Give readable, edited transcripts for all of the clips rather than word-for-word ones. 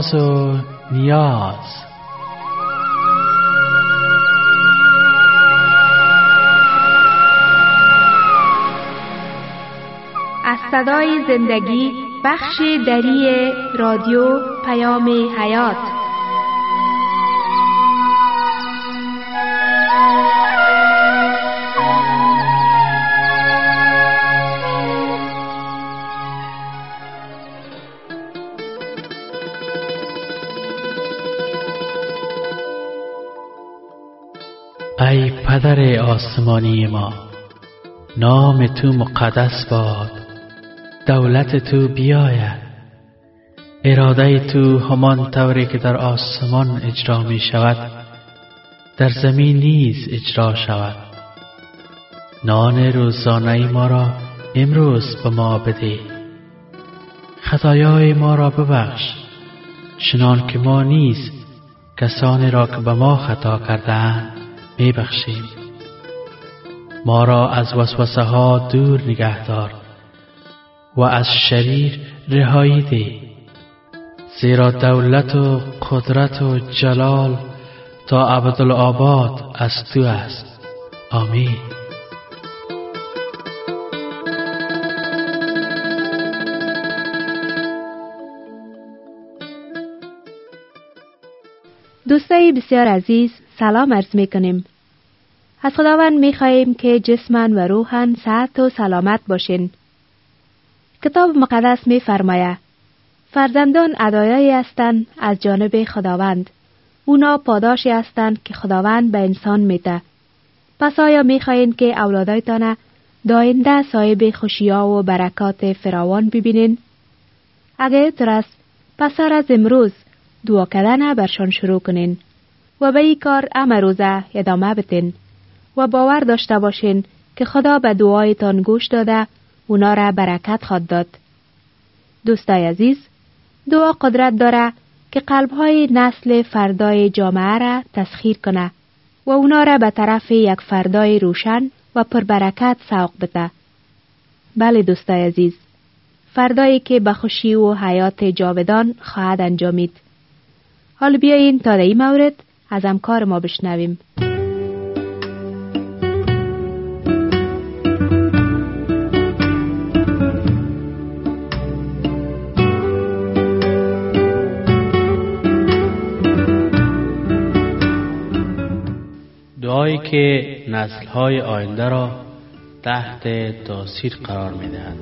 راز و نیاز. از صدای زندگی بخش دری رادیو پیام حیات. ای پدر آسمانی ما، نام تو مقدس باد، دولت تو بیاید، اراده تو همان طوری که در آسمان اجرا می شود در زمین نیز اجرا شود. نان روزانه ما را امروز به ما بده، خطایای ما را ببخش چنان که ما نیز کسانی را که به ما خطا کرده‌اند می بخشیم. ما را از وسوسه ها دور نگه دار و از شریر رهایی ده، زیرا دولت و قدرت و جلال تا ابدالآباد از تو است. آمین. دوستای بسیار عزیز، سلام عرض می کنیم. از خداوند می خواهیم که جسماً و روحاً صحت و سلامت باشین. کتاب مقدس می فرماید فرزندان هدایایی هستند از جانب خداوند. اونا پاداشی هستند که خداوند به انسان میده. پس آیا می خواهین که اولادایتان داینده صاحب خوشی‌ها و برکات فراوان ببینین؟ اگر اینطور است، پس از امروز دعا کردن برشان شروع کنین و به این کار امروزه ادامه بدین و باور داشته باشین که خدا به دعایتان گوش داده اونا را برکت خواهد داد. دوستای عزیز، دعا قدرت داره که قلب‌های نسل فردای جامعه را تسخیر کنه و اونا را به طرف یک فردای روشن و پربرکت سوق بده. بله دوستای عزیز، فردایی که به خوشی و حیات جاودان خواهد انجامید. حال بیایین تا در این مورد از همکار ما بشنویم. دعایی که نسل‌های آینده را تحت تاثیر قرار می‌دهد.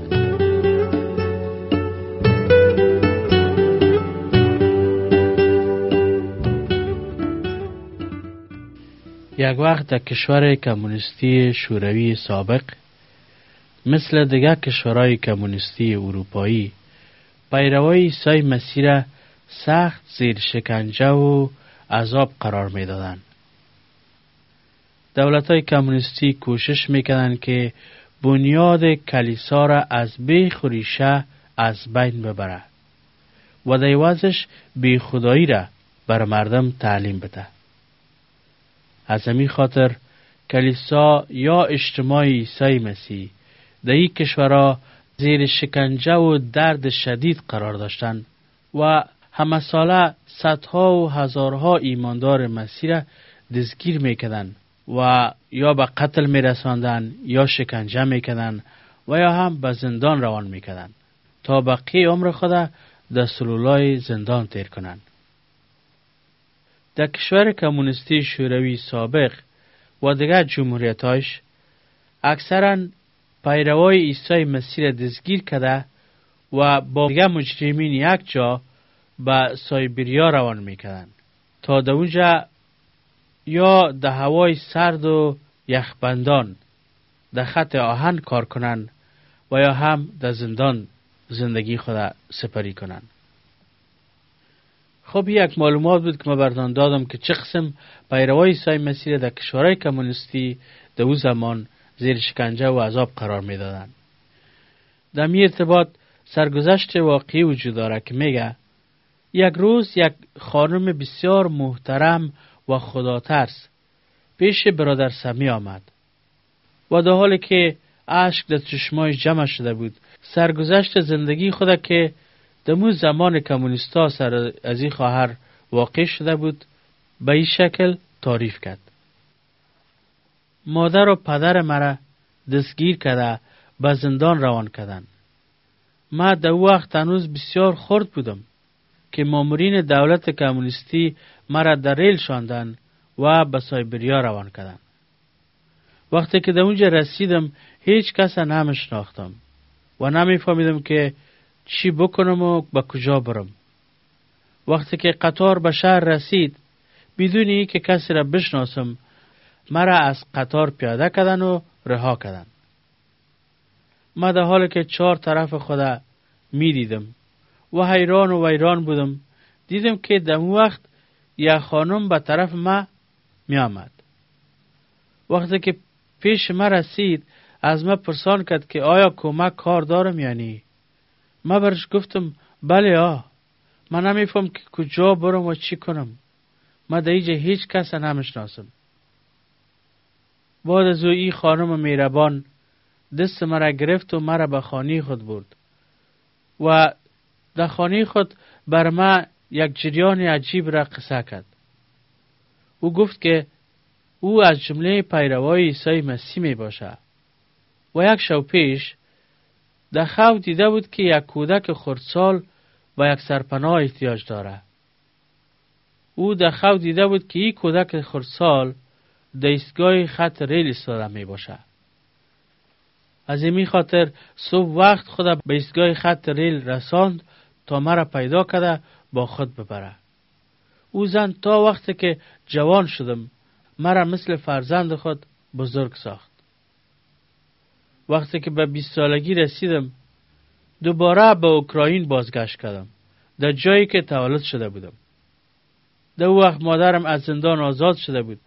یک وقت در کشور کمونیستی شوروی سابق مثل دیگر کشورهای کمونیستی اروپایی پیروان عیسی مسیح را سخت زیر شکنجه و عذاب قرار می‌دادند. دولت‌های کمونیستی کوشش می‌کردند که بنیاد کلیسا را از بیخ و ریشه از بین ببره و در عوضش بیخدایی را بر مردم تعلیم بده. از همین خاطر کلیسا یا اجتماع عیسی مسیح در این کشورها زیر شکنجه و درد شدید قرار داشتند و همه ساله صدها و هزارها ایماندار مسیح را دستگیر می‌کردند و یا به قتل می‌رساندند یا شکنجه می‌کردند و یا هم به زندان روان می‌کردند تا بقیه عمر خود در سلولای زندان تیر کنند. در کشور کمونیستی شوروی سابق و دیگر جمهوریت‌هاش اکثراً پیروان عیسی مسیح را دستگیر کرده و با دیگر مجرمین یک جا به سایبریا روان می‌کردند تا در اونجا یا در هوای سرد و یخبندان در خط آهن کار کنند و یا هم در زندان زندگی خود سپری کنند. خب یک معلومات بود که ما براتون دادم که چه قسم پیروان عیسی مسیح در کشورهای کمونیستی در اون زمان زیر شکنجه و عذاب قرار میدادند. در این ارتباط سرگذشت واقعی وجود داره که میگه یک روز یک خانم بسیار محترم و خداترس پیش برادر سمی آمد و در حالی که اشک در چشمایش جمع شده بود سرگذشت زندگی خود که دمو زمان کمونیستا سر از این خواهر واقع شده بود، به این شکل تعریف کرد: مادر و پدر مرا دستگیر کرده به زندان روان کردند. ما در وقت هنوز بسیار خرد بودم که مامورین دولت کمونیستی مرا در ریل شاندن و به سایبریا روان کردند. وقتی که در اونجا رسیدم هیچ کس نمیشناختم و نمیفهمیدم که چی بکنم و به کجا برم. وقتی که قطار به شهر رسید، بدون ای که کسی را بشناسم، مرا از قطار پیاده کردن و رها کردن. ما در حالی که 4 طرف خدا می دیدم و حیران و ویران بودم، دیدم که در وقت یک خانم به طرف ما می آمد. وقتی که پیش ما رسید، از ما پرسان کرد که آیا کمک کار دارم یا نی؟ ما برش گفتم بله من نمیفهم که کجا برم و چی کنم. ما در اینجا هیچ کس نمیشناسم. بعد از این خانم مهربان دست مرا گرفت و مرا به خانه خود برد و در خانه خود بر ما یک جریان عجیب را قصه کرد. او گفت که او از جمله پیروای عیسی مسیح می باشه و یک شب پیش در خواب دیده بود که یک کودک خردسال با یک سرپناه احتیاج داره. او در خواب دیده بود که این کودک خردسال در ایستگاه خط ریل ایستاده می باشه. از این خاطر صبح وقت خود به ایستگاه خط ریل رساند تا مرا پیدا کرده با خود ببره. او زن تا وقتی که جوان شدم مرا مثل فرزند خود بزرگ ساخت. وقتی که به 20 سالگی رسیدم دوباره به اوکراین بازگشت کردم، در جایی که تولد شده بودم. در وقت مادرم از زندان آزاد شده بود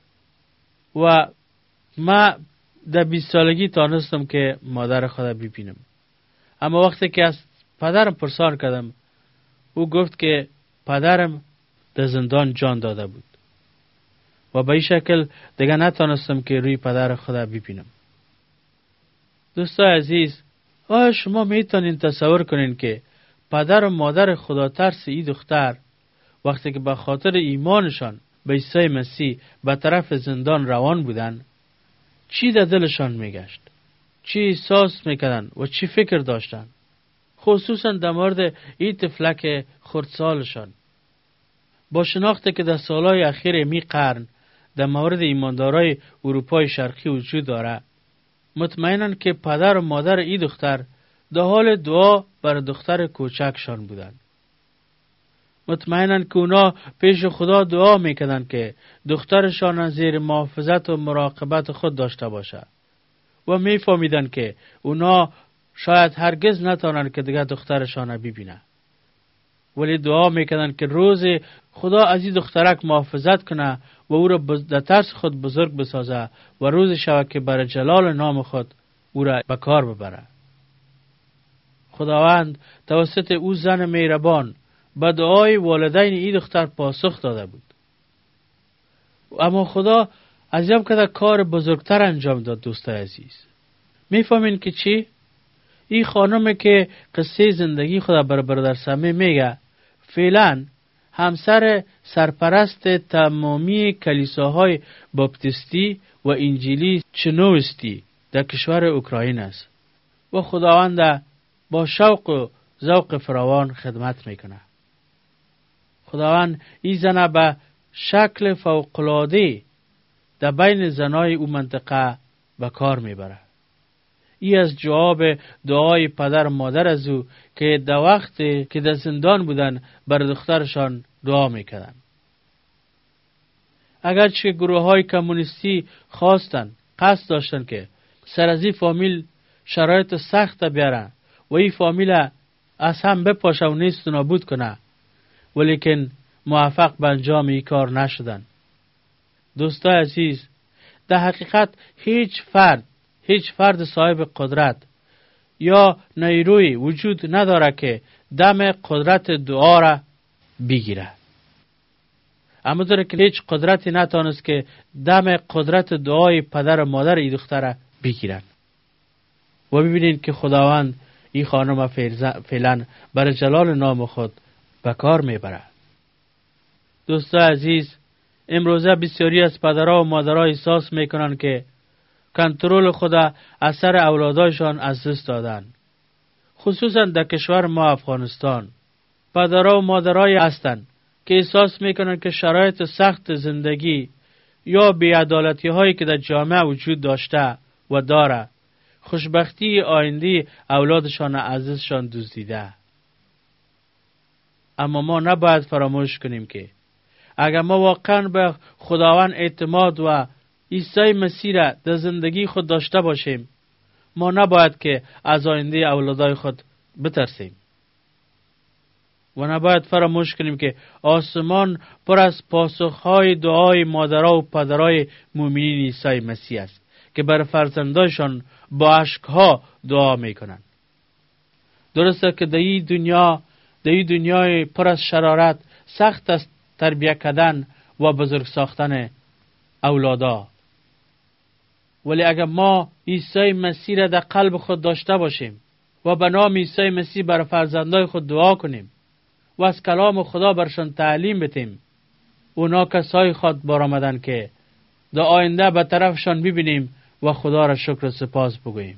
و ما در 20 سالگی تانستم که مادر خود ببینم. اما وقتی که از پدرم پرسان کردم، او گفت که پدرم در زندان جان داده بود و به این شکل دیگه نتانستم که روی پدر خود ببینم. دوستای عزیز، آیا شما میتونین تصور کنین که پدر و مادر خدا ترس ای دختر وقتی که به خاطر ایمانشان به عیسی مسیح به طرف زندان روان بودن، چی در دلشان میگشت؟ چی احساس میکردن و چی فکر داشتن؟ خصوصا در مورد این طفلک خردسالشان. با شناخته که در سالهای اخیر می قرن در مورد ایماندارای اروپای شرقی وجود داره، مطمئنن که پدر و مادر این دختر در حال دعا بر دختر کوچکشان بودن. مطمئنن که اونا پیش خدا دعا میکردن که دخترشان زیر محافظت و مراقبت خود داشته باشه و میفهمیدن که اونا شاید هرگز نتونن که دیگه دخترشان ببینه، ولی دعا میکردن که روز خدا از این دخترک محافظت کنه و او را در ترس خود بزرگ بسازه و روز شود که برای جلال نام خود او را به کار ببره. خداوند توسط او زن مهربان به دعای والدین این دختر پاسخ داده بود. اما خدا عزیزم که کار بزرگتر انجام داد. دوستای عزیز، میفهمین که چی؟ این خانم که قصه زندگی خدا بر برادر سمی میگه، فعلا همسر سرپرست تمامی کلیساهای باپتیستی و انجیلی چنوستی در کشور اوکراین است و خداوند با شوق و ذوق فراوان خدمت میکنه. خداوند این زن به شکل فوق‌العاده در بین زنای او منطقه به کار میبره. ای از جواب دعای پدر و مادر از او که در وقتی که در زندان بودن بر دخترشان دعا میکردن. اگرچه گروه های کمونیستی قصد داشتن که سر از این فامیل شرایط سخت بیارن و این فامیل از هم بپاشه و نیست و نابود کنه، ولیکن موفق به انجام این کار نشدن. دوستای عزیز، در حقیقت هیچ فرد صاحب قدرت یا نیروی وجود نداره که دم قدرت دعا را بگیره. اما داره که هیچ قدرتی نتانست که دم قدرت دعای پدر و مادر این دختر را بگیرن. و ببینید که خداوند این خانم فعلا برای جلال نام خود به کار میبرد. دوستان عزیز، امروزه بسیاری از پدرها و مادرها احساس میکنند که کنترل خود از سر اولادایشان از دست دادن. خصوصا در کشور ما افغانستان پدرها و مادرهایی هستند که احساس میکنند که شرایط سخت زندگی یا بی‌عدالتی هایی که در جامعه وجود داشته و داره خوشبختی آینده اولادشان از دستشان دزدیده. اما ما نباید فراموش کنیم که اگر ما واقعا به خداوند اعتماد و عیسی مسیح را در زندگی خود داشته باشیم، ما نباید که از آینده اولادای خود بترسیم و نباید فراموش کنیم که آسمان پر از پاسخهای دعای مادرها و پدرهای مؤمنین عیسی مسیح است که بر فرزندانشان با اشکها دعا میکنند. درسته که در این دنیای پر از شرارت سخت است تربیت کردن و بزرگ ساختن اولادا، ولی اگر ما عیسی مسیح را در قلب خود داشته باشیم و به نام عیسی مسیح بر فرزندای خود دعا کنیم و از کلام خدا برشان تعلیم بدیم، اونا کسایی خود برآمدند که در آینده به طرفشان ببینیم و خدا را شکر و سپاس بگوییم.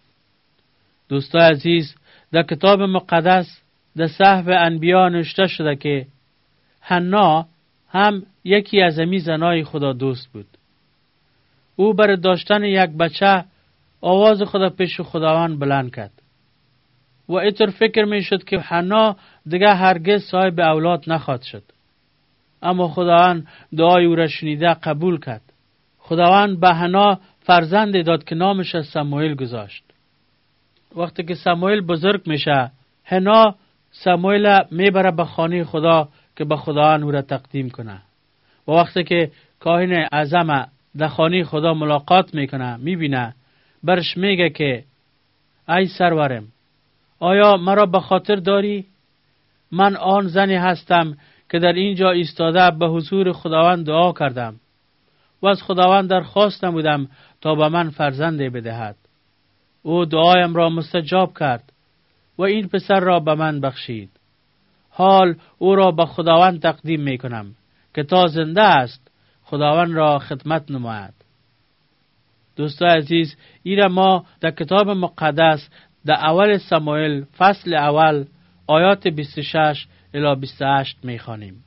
دوستان عزیز، در کتاب مقدس در صحف انبیا نوشته شده که حنا هم یکی از امی زنای خدا دوست بود. او برای داشتن یک بچه آواز خدا پیش خداوند بلند کرد و اینطور فکر می شد که حنا دیگه هرگز صاحب اولاد نخواهد شد. اما خداوند دعای او را شنیده قبول کرد. خداوند به حنا فرزندی داد که نامش سموئیل گذاشت. وقتی که سموئیل بزرگ میشه، حنا سموئیل میبره به خانه خدا که به خداوند او را تقدیم کنه. و وقتی که کاهن اعظم در خانه خدا ملاقات میکنه، میبینه، برش میگه که ای سرورم، آیا مرا به خاطر داری؟ من آن زنی هستم که در اینجا ایستاده به حضور خداوند دعا کردم و از خداوند درخواست نمودم تا به من فرزندی بدهد. او دعایم را مستجاب کرد و این پسر را به من بخشید. حال او را به خداوند تقدیم می کنم که تا زنده است خداوند را خدمت نماید. دوستان عزیز، این را ما در کتاب مقدس در اول سموئیل فصل اول آیات 26 الی 28 می خوانیم.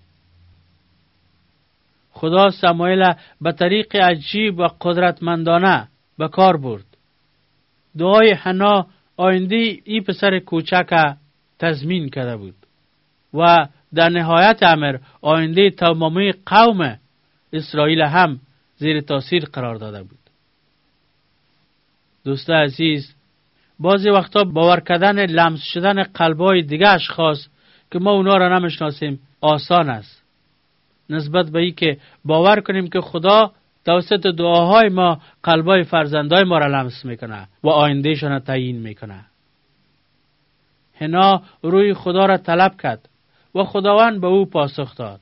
خدا سموئیل به طریق عجیب و قدرتمندانه به کار برد. دعای حنا آینده این پسر کوچک تضمین کرده بود و در نهایت امر آینده تمامی قوم اسرائیل هم زیر تاثیر قرار داده بود. دوستان عزیز، بعضی وقتا باور کردن لمس شدن قلبای دیگه اشخاص که ما اونا را نمیشناسیم آسان است، نسبت به این که باور کنیم که خدا توسط دعاهای ما قلبای فرزندای ما را لمس میکنه و آیندهشان را تعیین میکنه. حنا روی خدا را طلب کرد و خداوند به او پاسخ داد.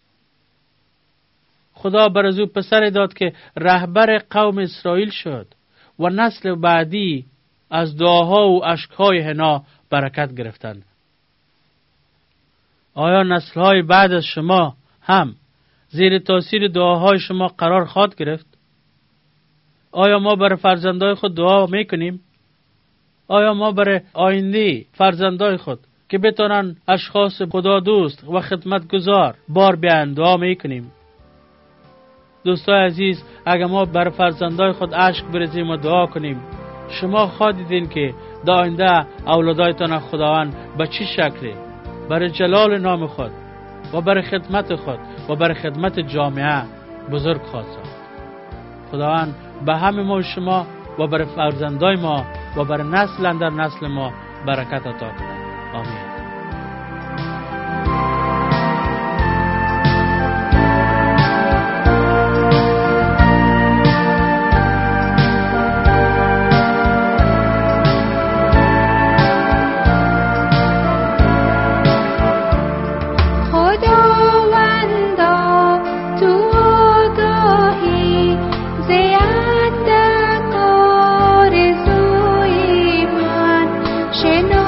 خدا بر از او پسر داد که رهبر قوم اسرائیل شد و نسل بعدی از دعاها و اشکهای حنا برکت گرفتند. آیا نسل‌های بعد از شما هم زیر تاثیر دعاهای شما قرار خواهد گرفت؟ آیا ما برای فرزندای خود دعا میکنیم؟ آیا ما برای آینده فرزندای خود که بتونن اشخاص خدا دوست و خدمتگزار بار بیان دعا میکنیم؟ دوستان عزیز، اگر ما برای فرزندای خود اشک بریزیم و دعا کنیم، شما خواهید دیدین که در آینده اولادایتان خداوند به چه شکلی برای جلال نام خود و برای خدمت خود و برای خدمت جامعه بزرگ خواهد ساخت. خداوند به همه ما شما و برای فرزندای ما و برای نسل اندر نسل ما برکت عطا کند. آمین. شنو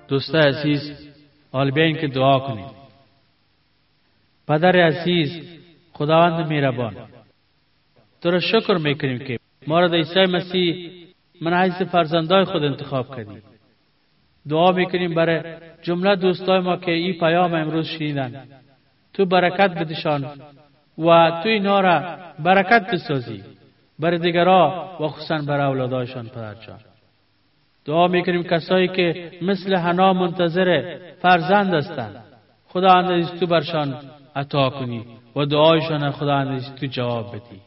دوستای عزیز، حال بیاین که دعا کنیم. پدر عزیز، خداوند مهربان، تو را شکر میکنیم که ما را در عیسی مسیح منحیث فرزندای خود انتخاب کردی. دعا میکنیم برای جمله دوستای ما که این پیام امروز شنیدن، تو برکت بدشان و تو اینا را برکت بسازی برای دیگرها و خصوصا برای اولادایشان. پدرجان، دعا میکنیم کسایی که مثل حنا منتظر فرزند هستند، خداوند عزیز تو برشان عطا کنی و دعایشان خداوند عزیز تو جواب بدی.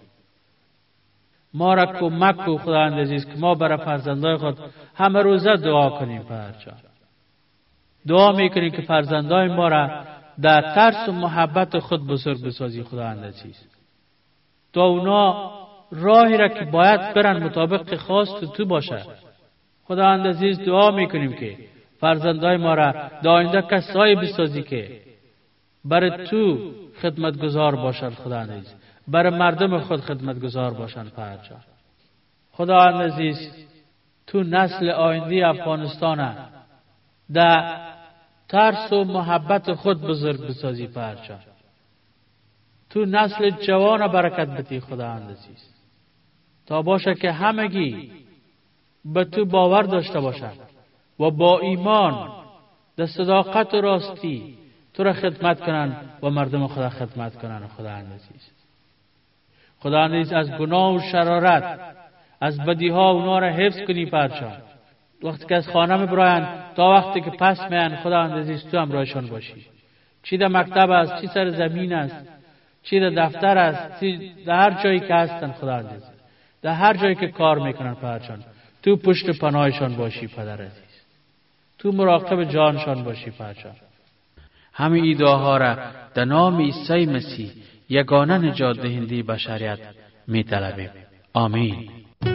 ما را کمک کن خداوند عزیز که ما برای فرزندای خود همه روزه دعا کنیم. پدرجان، دعا میکنیم که فرزندای ما را در ترس و محبت خود بزرگ بسازی. خداوند عزیز، تا اونا راهی را که باید برن مطابق خواست تو باشه. خداوند عزیز، دعا میکنیم که فرزندای ما را در آینده کسایی بسازی که برای تو خدمتگزار باشند. خداوند عزیز، برای مردم خود خدمتگزار باشند. پدرجان، خداوند عزیز، تو نسل آینده افغانستان در ترس و محبت خود بزرگ بسازی. پدرجان، تو نسل جوان برکت بدی. خداوند عزیز، تا باشه که همگی به تو باور داشته باشند و با ایمان در صداقت و راستی تو را خدمت کنند و مردم خدا خدمت کنند. خداوند عزیز، خداوند عزیز، از گناه و شرارت، از بدیها اونا را حفظ کنی. پدرجان، وقتی که از خانه میبرایند تا وقتی که پس میان، خداوند عزیز تو همراهشان باشی. چی در مکتب است، چی سر زمین است، چی در دفتر است، چی در هر جایی که هستن. خداوند عزیز، در هر جایی که کار میکنن پدرجان، تو پشت پناهشان باشی. پدر عزیز، تو مراقب جانشان باشی. پدرجان، همین این دعاها را در نام عیسی مسیح یگانه نجات دهنده بشریت میطلبیم. آمین.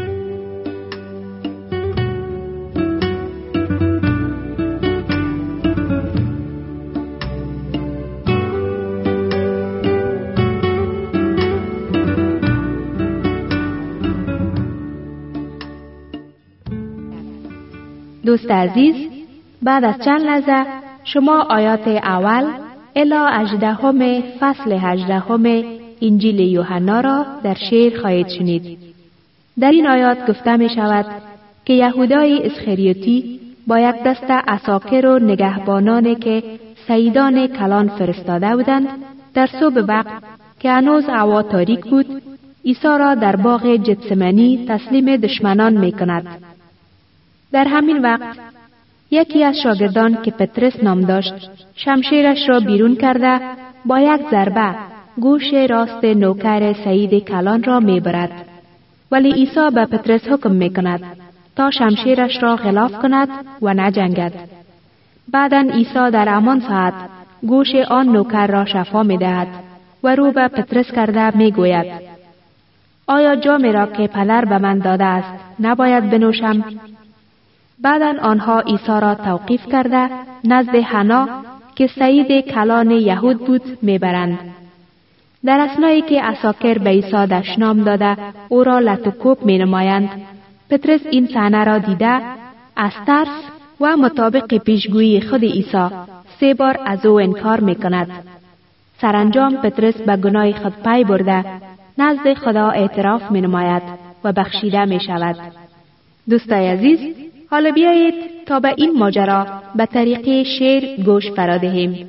دوست عزیز، بعد از چند لحظه شما آیات اول الی 18 فصل 18 انجیل یوحنا را در شعر خواهید شنید. در این آیات گفته می شود که یهودای اسخریوتی با یک دسته عساکر و نگهبانانی که سیدان کلان فرستاده بودند، در صبح وقت که هنوز هوا تاریک بود، عیسی را در باغ گتسمانی تسلیم دشمنان می کند. در همین وقت یکی از شاگردان که پطرس نام داشت شمشیرش را بیرون کرده با یک ضربه گوش راست نوکر سید کلان را میبرد، ولی عیسی به پطرس حکم میکند تا شمشیرش را غلاف کند و نجنگد. بعداً عیسی در همان ساعت گوش آن نوکر را شفا میدهد و رو به پطرس کرده میگوید آیا جامی را که پدر به من داده است نباید بنوشم؟ بعداً آنها عیسی را توقیف کرده نزد حنا که سید کلان یهود بود میبرند. در اثنایی که عساکر به عیسی دشنام داده او را لطوکوب می نمایند، پطرس این صحنه را دیده از ترس و مطابق پیشگویی خود عیسی 3 بار از او انکار می کند. سرانجام پطرس به گناه خود پی برده نزد خدا اعتراف می نماید و بخشیده می شود. دوستای عزیز، حالا بیایید تا به این ماجرا به طریق شعر گوش فرا دهیم.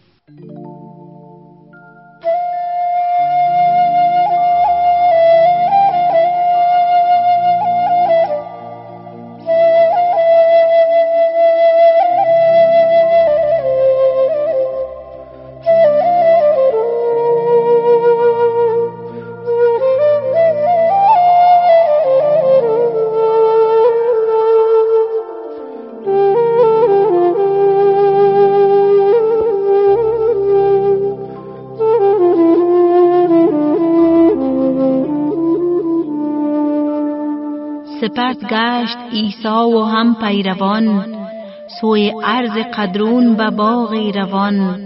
سپس گشت عیسی و هم پیروان سوی ارض قدرون به باغ روان.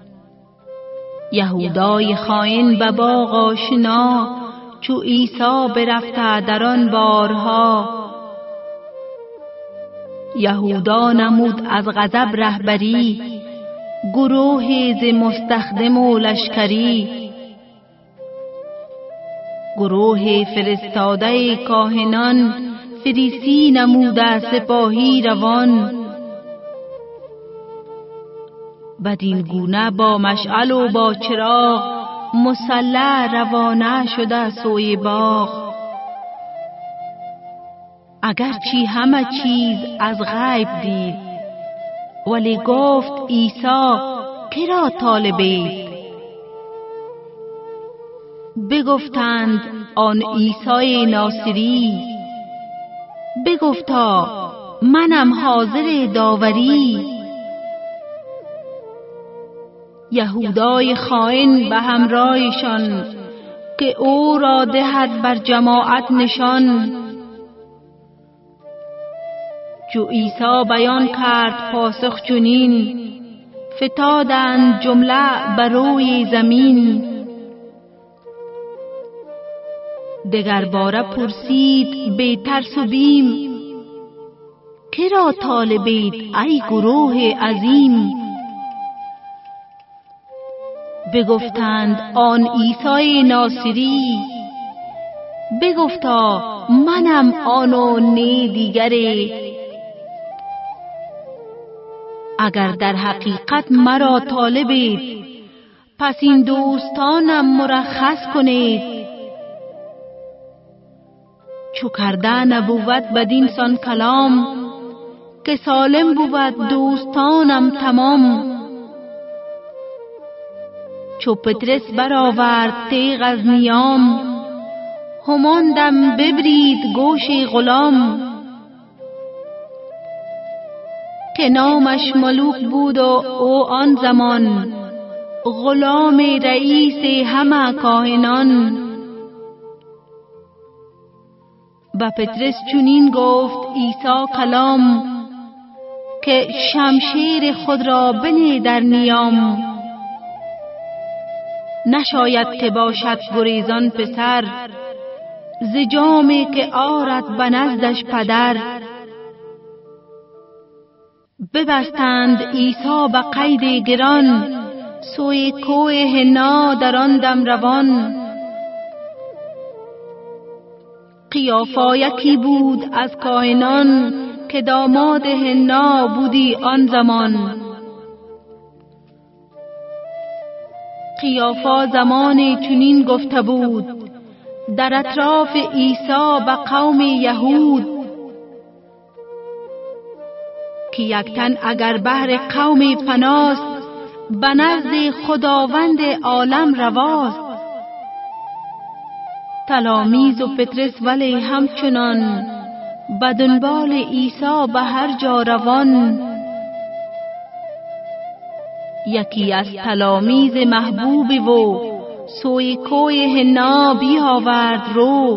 یهودای خائن به باغ آشنا چو عیسی برفته در آن بارها. یهودا نمود از غضب رهبری، گروهی ز مستخدم و لشکری. گروه فرستاده کاهنان، فریسی نموده سپاهی روان. بدین گونه با مشعل و با چراغ، مسلح روانه شده سوی باغ. اگرچه همه چیز از غیب دید، ولی گفت عیسی که را طالبید؟ بگفتند آن عیسی ناصری. بگفتا منم حاضر داوری. یهودای خائن به همراهشان، که او را دهد بر جماعت نشان. چو عیسی بیان کرد پاسخ چنین، فتادند جمله بر روی زمین. دگر باره پرسید بی ترس و بیم، که را طالبید ای گروه عظیم؟ بگفتند آن عیسی ناصری. بگفتا منم آن و نه دیگری. اگر در حقیقت مرا طالبید، پس این دوستانم مرخص کنید. چو کرده نبوت بدین سان کلام، که سالم بود دوستانم تمام. چو پطرس برآورد تیغ از نیام، همان دم ببرید گوش غلام. که نامش ملوک بود و او آن زمان، غلام رئیس همه کاهنان. با پطرس چنین گفت عیسی کلام، که شمشیر خود را بنه در نیام. نشاید که باشد گریزان پسر، ز جامی که آرد به نزدش پدر. ببستند عیسی به قید گران، سوی کوه حنا در آن دم روان. قیافا یکی بود از کاهنان، که داماد حنا بودی آن زمان. قیافا زمان چنین گفته بود در اطراف عیسی به قوم یهود، که یک تن اگر بهر قوم پناست، به نزد خداوند عالم رواست. تلامیذ و پطرس ولی همچنان، به دنبال عیسی به هر جا روان. یکی از تلامیذ محبوب و سوی کوه حنا بیاورد رو.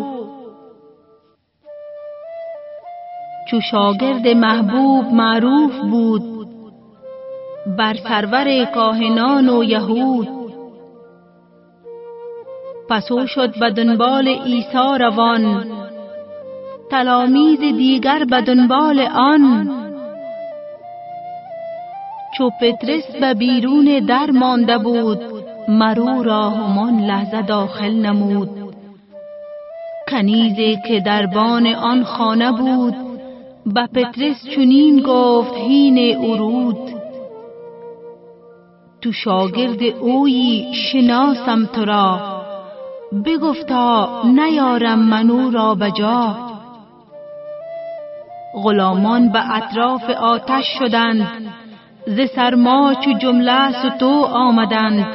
چو شاگرد محبوب معروف بود، بر سرور کاهنان و یهود. پس او شد به دنبال عیسی روان، تلامیذ دیگر به دنبال آن. چو پطرس به بیرون در مانده بود، مرو را همان لحظه داخل نمود. کنیزی که در بان آن خانه بود، به پطرس چنین گفت هین ورود. تو شاگرد اویی شناسم تو را، بگفتا نیارم منو را بجا. غلامان به اطراف آتش شدند، ز سرما چو جمله ستو آمدند.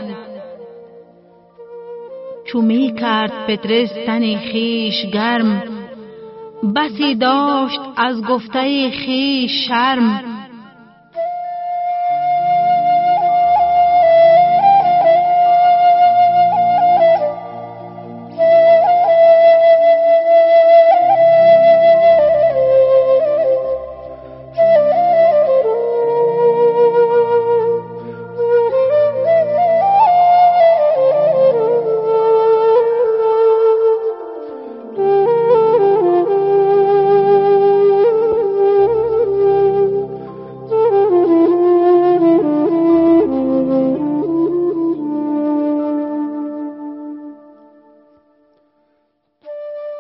چو می کرد پطرس تن خیش گرم، بسی داشت از گفته خیش شرم.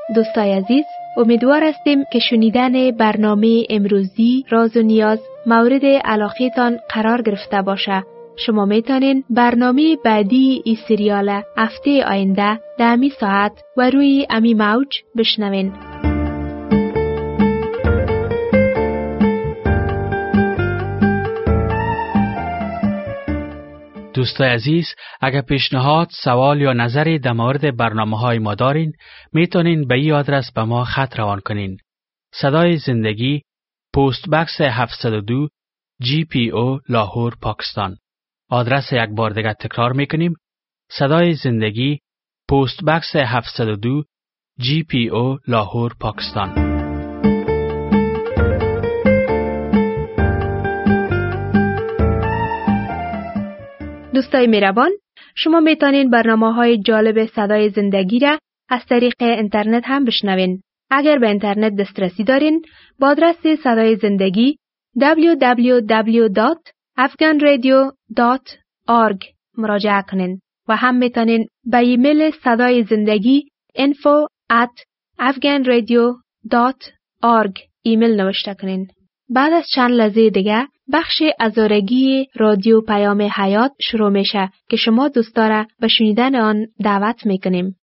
دوستای عزیز، امیدوار هستیم که شنیدن برنامه امروزی راز و نیاز مورد علاقه قرار گرفته باشه. شما میتونین برنامه بعدی ای سریال هفته آینده در امی ساعت و روی امی موج بشنوین. دوستای عزیز، اگر پیشنهاد، سوال یا نظری در مورد برنامه‌های ما دارین، میتونین به این آدرس به ما خط روان کنین. صدای زندگی، پست بکس 702 GPO لاهور، پاکستان. آدرس یک بار دیگه تکرار میکنیم. صدای زندگی، پست بکس 702 GPO لاهور، پاکستان. دوستای مهربان، شما میتونین برنامه‌های جالب صدای زندگی را از طریق اینترنت هم بشنوین. اگر به اینترنت دسترسی دارین، با آدرس صدای زندگی www.afghanradio.org مراجعه کنین و هم میتونین به ایمیل صدای زندگی info@afghanradio.org ایمیل نوشته کنین. بعد از چند لحظه دیگه بخش ازارگی رادیو پیام حیات شروع میشه که شما دوستا را به شنیدن آن دعوت میکنیم.